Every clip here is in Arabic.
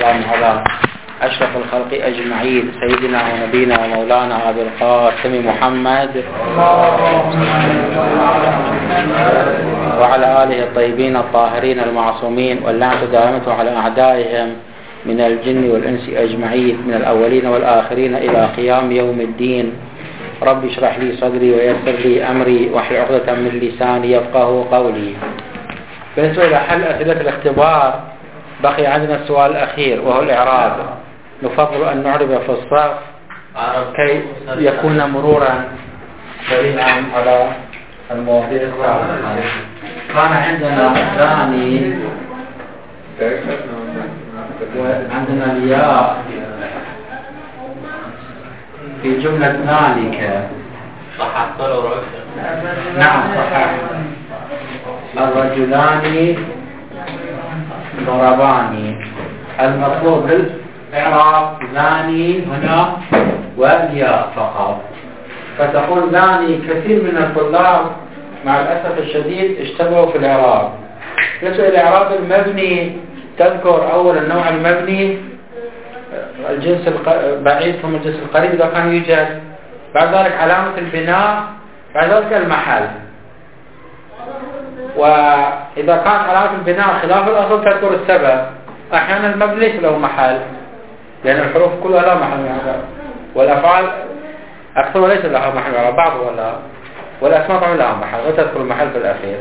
والسلام على أشرف الخلق أجمعين سيدنا ونبينا ومولانا أبي القاسم محمد وعلى آله الطيبين الطاهرين المعصومين، واللعنة دائمة على أعدائهم من الجن والإنس أجمعين من الأولين والآخرين إلى قيام يوم الدين. رب اشرح لي صدري ويسر لي أمري واحلل عقدة من لساني يفقه قولي. بالنسبة إلى حل أسئلة الاختبار بقي عندنا السؤال الأخير وهو الإعراب. نفضل أن نعرب في الصف كي يكون مرورا سريعا على المواضيع السابقة. كان عندنا ثاني وعندنا الياء في جملة ذلك. صححت له نعم صحيح. الرجلان ضربان. المطلوب بالإعراب ذاني هنا والياء فقط. فتقول ذاني كثير من الطلاب مع الأسف الشديد اشتبهوا في الإعراب. بالنسبة للإعراب المبني تذكر أول النوع المبني الجنس البعيد ثم الجنس القريب إذا كان يوجد، بعد ذلك علامة البناء، بعد ذلك المحل. وإذا كان علامة البناء خلاف الأصل تذكر السبب. أحيانا المبني ليس له محل لأن الحروف كلها لا محل من الإعراب، والأفعال أكثر ليس لها محل من الإعراب، بعض ولا والأسماء طبعا لها محل وتذكر المحل في الأخير.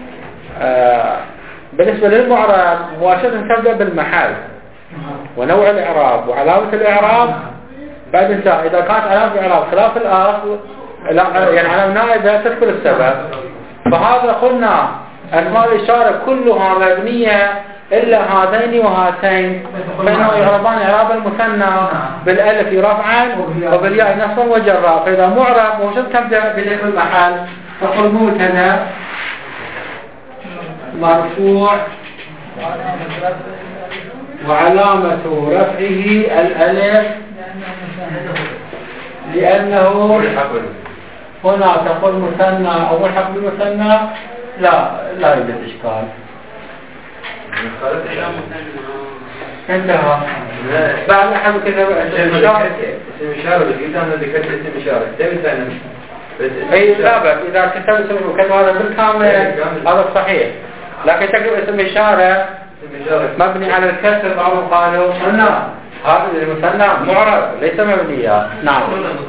بالنسبة للمعرب مباشرة تبدأ بالمحل ونوع الإعراب وعلامة الإعراب بعد انتهاء. إذا كانت علامة الإعراب خلاف الأصل يعني علامة نائبة تذكر السبب. فهذا قلنا أسماء الإشارة كلها مبنية إلا هذين وهاتين، فإنه يعربان إعراب المثنى بالألف رفعا وبالياء نصبا وجرا. فإذا معرب موجود تبدأ بذكر المحل تقول مبتدا مرفوع وعلامة رفعه الألف لأنه هنا تقول مثنى أو ملحق بالمثنى لا يوجد إشكال. انتهى. بعد أحد كذا اسم إشارة بس أنا ذكرت اسم إشارة أي لا بس إذا كتبت اسم كتب هذا بالكامل هذا صحيح، لكن تكتب اسم إشارة مبني على الكسر بعضهم قالوا هنا هذا المثنى معرب ليس مبنيا. نعم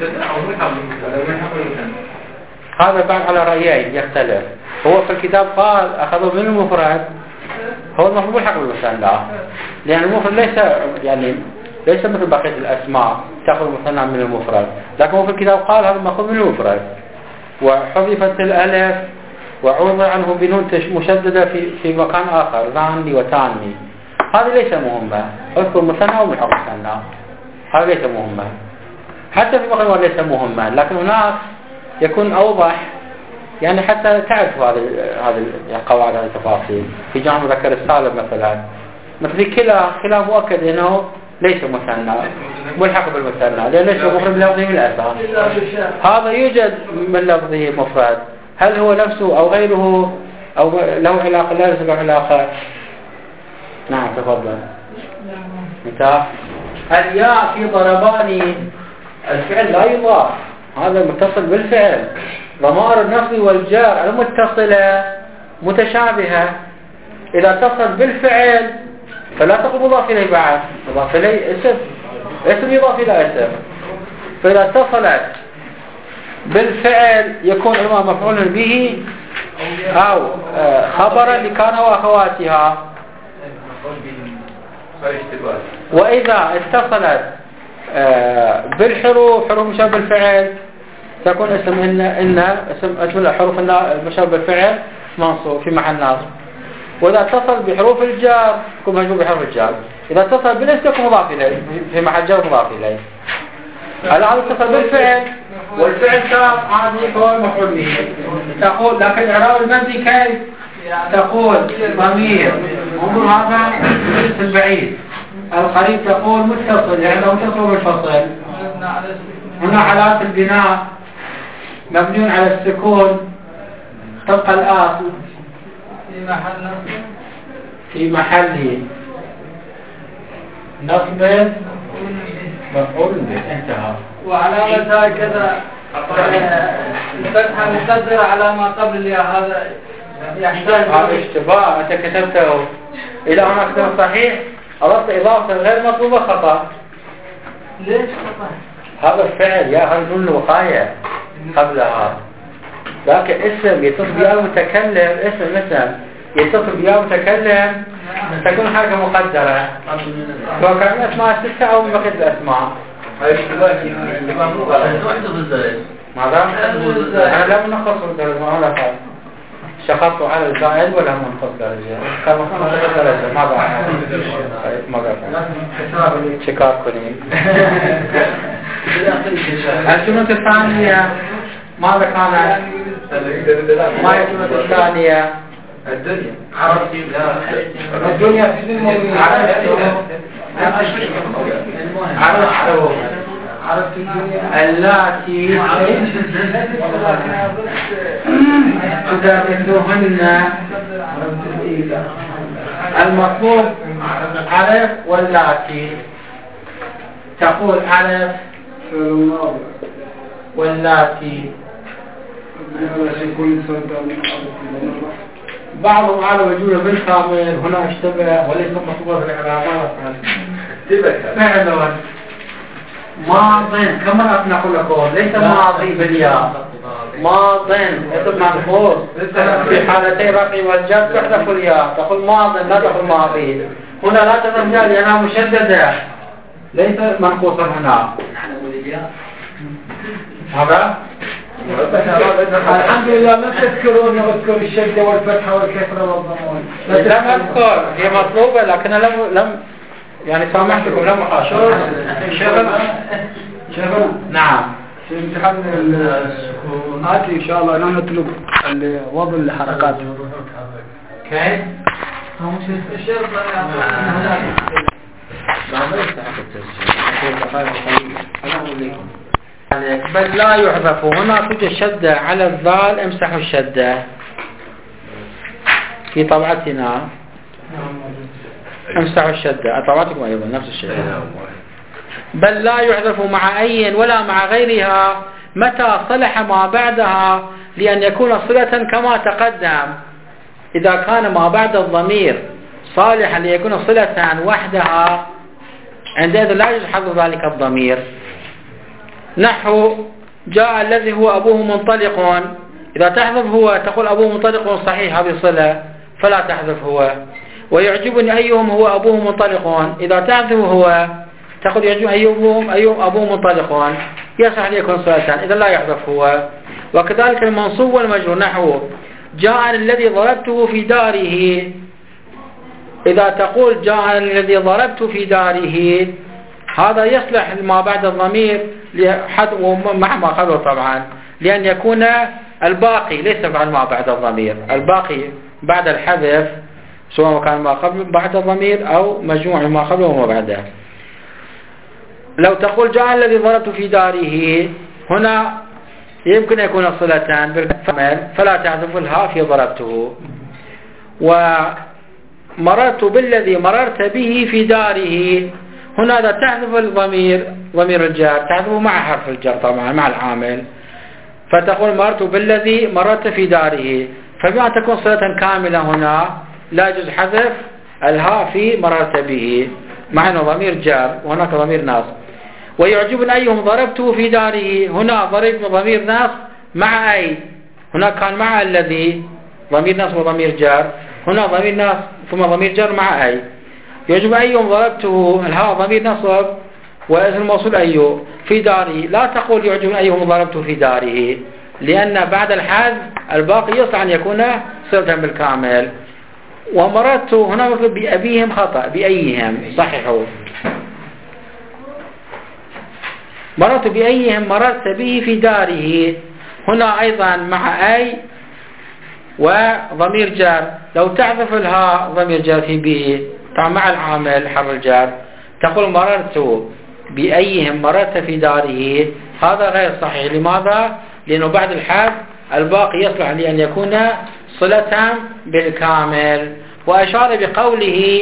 هذا بعد على رأيين يختلف. هو في الكتاب قال أخذوا من المفرد، هو المفروض ملحق بالمثنى لأن المفرد ليس مثل بقية الأسماء تأخذ المثنى من المفرد، لكن هو في الكتاب قال هذا مأخوذ من المفرد وحذفت الألف وعوض عنه بنون مشددة في مكان آخر ذاني وتاني. هذه ليس مهمة. اذكر مثنى وملحق مثنى هذا ليس مهمة. حتى في مكان ليس مهمة، لكن هناك يكون أوضح يعني حتى تعرف هذه القواعد هذه التفاصيل. في جمع مذكر السالم مثل في كلا مؤكد انه ليس مثنى ملحق بالمثنى لأن ليس مفرد من لفظه من الأساس. هذا يوجد من لفظه مفرد، هل هو نفسه أو غيره أو له علاقة لا له علاقة. نعم تفضل. انتهى. الياء في ضربان الفعل لا يضاف، هذا متصل بالفعل. ضمائر النصب والجار المتصلة متشابهة، إذا اتصل بالفعل فلا تقل مضاف إليه بعد، مضاف إليه اسم يضاف إلى اسم. فإذا اتصلت بالفعل يكون إما مفعول به أو خبرا لكان وأخواتها. وإذا اتصلت بالحروف حروف مشابه بالفعل تكون اسم إن اسم الحروف المشابه بالفعل منصوب في محل نصب. وإذا اتصل بحروف الجار يكون مجرور بحرف الجار. إذا اتصل بالاسم يكون مضاف إليه في محل جر مضاف إليه. الآن اتصل بالفعل والفعل تام عادي يكون مفعول به. تقول لكن إعراب المبني كيف؟ تقول ضمير انظر هذا البعيد القريب تقول متصل يعني لو متصل بالفصل. هنا علامة البناء مبني على السكون طبق الآخر في محل نصب مفعول به انتهى. وعلامة هكذا الفتحة مقدرة على ما قبل الياء، هذا يحتاج اشتباه. أنت كتبته إلى هنا كتب صحيح، أردت إضافة غير مطلوبة خطأ. ليش خطأ؟ هذا الفعل يا هل نون الوقاية قبلها، لكن اسم يتصل بيا المتكلم، اسم يتصل بيا متكلم تكون حاجة مقدرة، سواء كان أسماء ستة أو من بقية الأسماء. ماذا؟ أنا لا منقص الدرجة، ما هذا قال شققت على الزائد ولا منقص درجة، كان منقص درجة ما بعرف شكاك كلين. الجملة الثانية ماذا كانت؟ ما هي الجملة الثانية؟ الدنيا عرفت الدنيا اللاتي تدرسوهن. المطلوب عرف واللاتي، تقول عرف واللاتي. بعضهم على وجوه بالكامل هنا اشتبه وليس مطلوبا في الإعرابات. فعلا ماضٍ كما نقول لكم ليس ماضي بالياء، ماضٍ اسم منقوص في حالتي الرفع والجر تحذف الياء، تقول ماضٍ لا تقول ماضي. هنا لا تحذف الياء لأنها مشددة ليس منقوصا هنا. هذا الحمد لله ما تذكرون نذكر الشدة والفتحة والكسرة والضمون. لم أذكر، هي مطلوبة لكن لم يعني سامحتكم لم أحاشر. شيخنا نعم في امتحان السكونات إن شاء الله أنا نطلب وضع الحركات. كيف؟ الشيخ بل لا يحذف. هنا توجد شدة على الذال، امسحوا الشدة في طبعتنا، امسحوا الشدة. طبعتكم أيضا نفس الشيء. بل لا يحذف مع أي ولا مع غيرها متى صلح ما بعدها لأن يكون صلة كما تقدم. إذا كان ما بعد الضمير صالحا ليكون صلة وحدها عندئذ لا يجوز حذف ذلك الضمير. نحو جاء الذي هو أبوه منطلق، إذا تحذف هو تقول أبوه منطلق صحيح هذه صلة فلا تحذف هو. ويعجبني أيهم هو أبوه منطلق، إذا تحذف هو تقول يعجب أيهم أبوه منطلق يصح ليكون صلة، إذا لا يحذف هو. وكذلك المنصوب والمجرور نحو جاء الذي ضربته في داره، إذا تقول جاء الذي ضربت في داره هذا يصلح ما بعد الضمير مع ما قبله طبعا، لأن يكون الباقي ليس بعد ما بعد الضمير، الباقي بعد الحذف سواء كان ما قبل بعد الضمير أو مجموع ما قبله وما بعده. لو تقول جاء الذي ضربت في داره هنا يمكن يكون صلة بالكامل فلا تحذف الها في ضربته. ومررت بالذي مررت به في داره، هنا إذا تحذف الضمير ضمير الجار تحذفه مع حرف الجر طبعا مع العامل، فتقول مررت بالذي مررت في داره، فبما تكون صلة كاملة هنا لا يجوز حذف الها في مررت به مع أنه ضمير جار وهناك ضمير ناصب. ويعجبني أيهم ضربته في داره، هنا ضربت ضمير ناصب مع أي، هنا كان مع الذي ضمير ناصب وضمير جار، هنا ضمير ناصب ثم ضمير جار مع أي. يجب أيهم ضربته الها ضمير نصب واسم الموصول أيه في داره، لا تقول يعجب أيهم ضربته في داره لأن بعد الحذف الباقي يصح أن يكون صلة بالكامل. ومررت هنا بأبيهم خطأ بأيهم صححوا، مررت بأيهم مررت به في داره، هنا أيضا مع أي وضمير جار، لو تعرف الها ضمير جار في به مع العامل حرف الجار تقول مررت بأيهم مررت في داره، هذا غير صحيح. لماذا؟ لأنه بعد الحذف الباقي يصلح لأن يكون صلة بالكامل. وأشار بقوله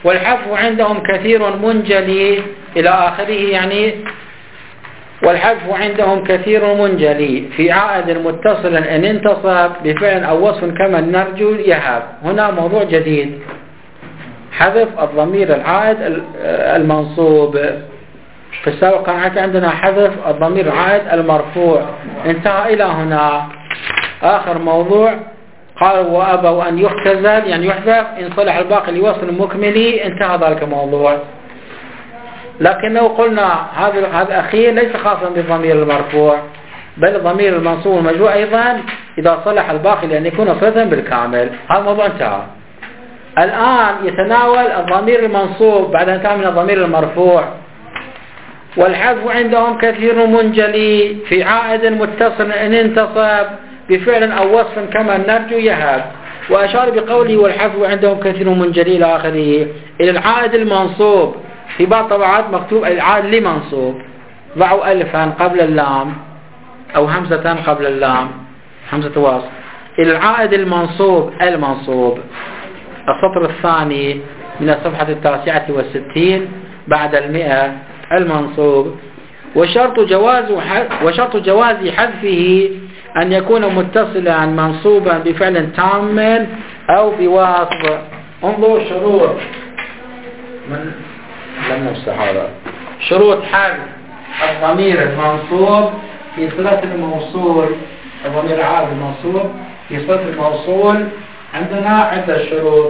والحذف عندهم كثير منجلي إلى آخره، يعني والحذف عندهم كثير منجلي في عائد متصل إن انتصب بفعل أو وصف كما نرجو يهب. هنا موضوع جديد، حذف الضمير العائد المنصوب. في السابق كان عندنا حذف الضمير العائد المرفوع، انتهى إلى هنا. آخر موضوع قال وأبوا أن يختزل يعني يحذف إن صلح الباقي لوصل مكملي، انتهى ذلك الموضوع. لكنه قلنا هذا الأخير ليس خاصا بالضمير المرفوع، بل الضمير المنصوب المجرور أيضا إذا صلح الباقي لأن يكون صلة بالكامل. هذا الموضوع انتهى. الآن يتناول الضمير المنصوب بعد أن انتهى من الضمير المرفوع. والحذف عندهم كثير منجلي في عائد متصل إن انتصب بفعل أو وصف كما نرجو يهب. وأشار بقوله والحذف عندهم كثير منجلي إلى آخره إلى العائد المنصوب. في بعض طبعات مكتوب العائد لمنصوب، ضعوا ألفا قبل اللام أو همزة قبل اللام، همزة وصل. إلى العائد المنصوب السطر الثاني من الصفحة 69 بعد 100 المنصوب. وشرط جواز حذفه أن يكون متصلا منصوبا بفعل تام أو بوصف. انظر شروط من لم نفسح هذا، شروط حذف الضمير المنصوب في صلة الموصول. الضمير العائد المنصوب في صلة الموصول عندنا عدة شروط.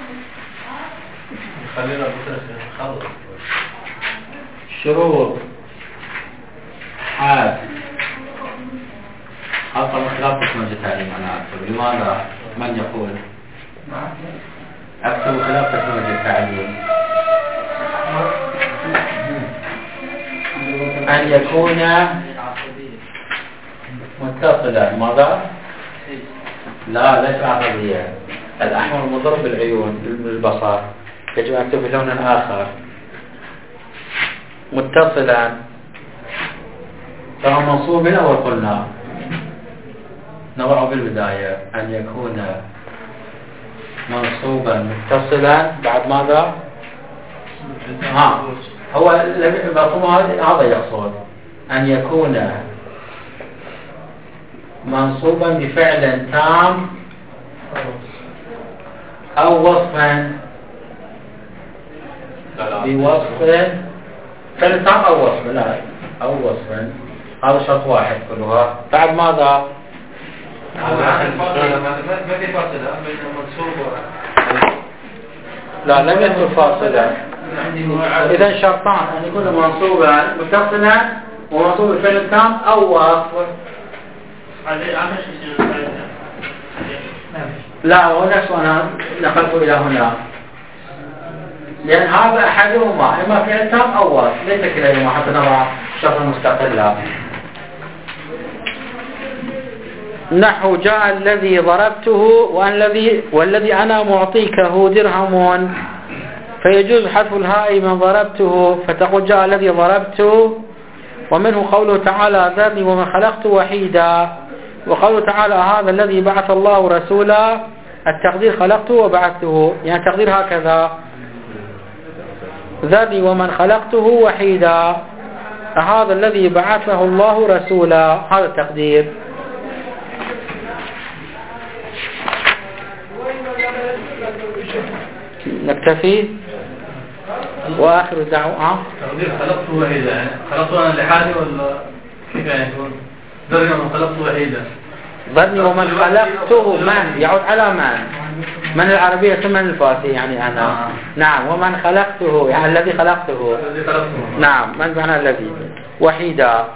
شروط حذف أصلا خلاف تكنولوجيا التعليم. أنا أكتب لماذا من يقول أكتب خلاف تكنولوجيا التعليم؟ أن يكون متصلا. ماذا؟ لا ليس عربية. الأحمر مضر بالعيون بالبصر، يجب أن أكتب بلون آخر. متصلا سواء منصوب أو قلنا نضع بالبداية أن يكون منصوبا متصلا بعد ماذا؟ هو هذا يقصد أن يكون منصوبا بفعل تام أو وصفا بوصف. فعل تام أو وصف، لا أو وصفا. هذا شرط واحد كلها. بعد ماذا؟ ما في فاصلة بين المنصوب لا لم يكن فاصلة. إذا شرطان أن يكون منصوبا متصلا ومنصوب الفعل تام أو وصف. لا هو نفسه أنا نقلته إلى هنا، لأن هذا أحدهما إما فعل تام أو وصف، ليس كلاهما حتى نضع شرطا مستقلا. نحو جاء الذي ضربته والذي أنا معطيكه درهم، فيجوز حذف الهاء من ضربته فتقول جاء الذي ضربته. ومنه قوله تعالى ذرني ومن خلقت وحيدا. وقوله تعالى هذا الذي بعث الله رسولا، التقدير خلقته وبعثته، يعني التقدير هكذا ذرني ومن خلقته وحيدا، هذا الذي بعثه الله رسولا، هذا التقدير. نكتفي. وآخر الدعوة تقدير خلقته وحيدا، خلقته أنا لحالي ولا كيف يعني يكون؟ ذرني ومن خلقته وحيدا. ذرني ومن خلقته من يعود على من العربية ثم الفارسية يعني أنا. نعم ومن خلقته يعني الذي خلقته. نعم من معنى الذي وحيدا.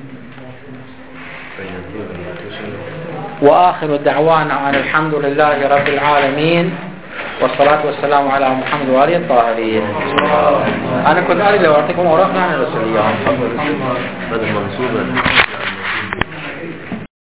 وآخر دعوانا أن الحمد لله رب العالمين والصلاة والسلام على محمد وآله الطاهرين. أنا كنت أريد لو أعطيكم أوراق عن الرسول اليوم.